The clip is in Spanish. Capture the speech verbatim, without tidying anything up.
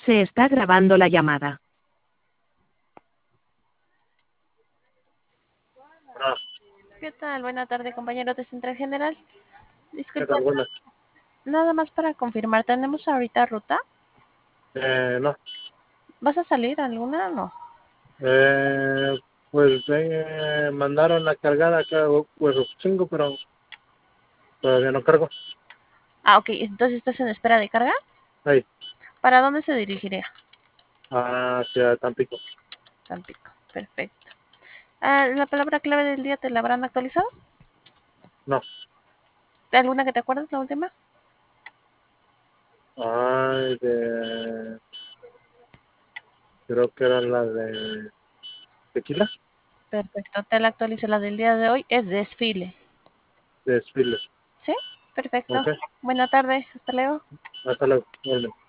Se está grabando la llamada. Ah, ¿Qué tal? Buena tarde, compañero de Central General. ¿qué Disculpa, tal? Buenas. nada más para confirmar, ¿tenemos ahorita ruta? Eh, no, ¿Vas a salir alguna o no? eh, pues eh, mandaron la cargada acá, pues cinco, pero todavía no cargo. Ah, ok, entonces estás en espera de carga. Ahí, ¿Para dónde se dirigiría? hacia Tampico. Tampico, perfecto. Ah, ¿la palabra clave del día te la habrán actualizado? No, ¿Alguna que te acuerdas, la última? ay, de, creo que era la de tequila, Perfecto, te la actualizo. La del día de hoy es desfile. de desfiles. ¿Sí? Perfecto. Ok, Buena tarde, hasta luego. hasta luego. Órale.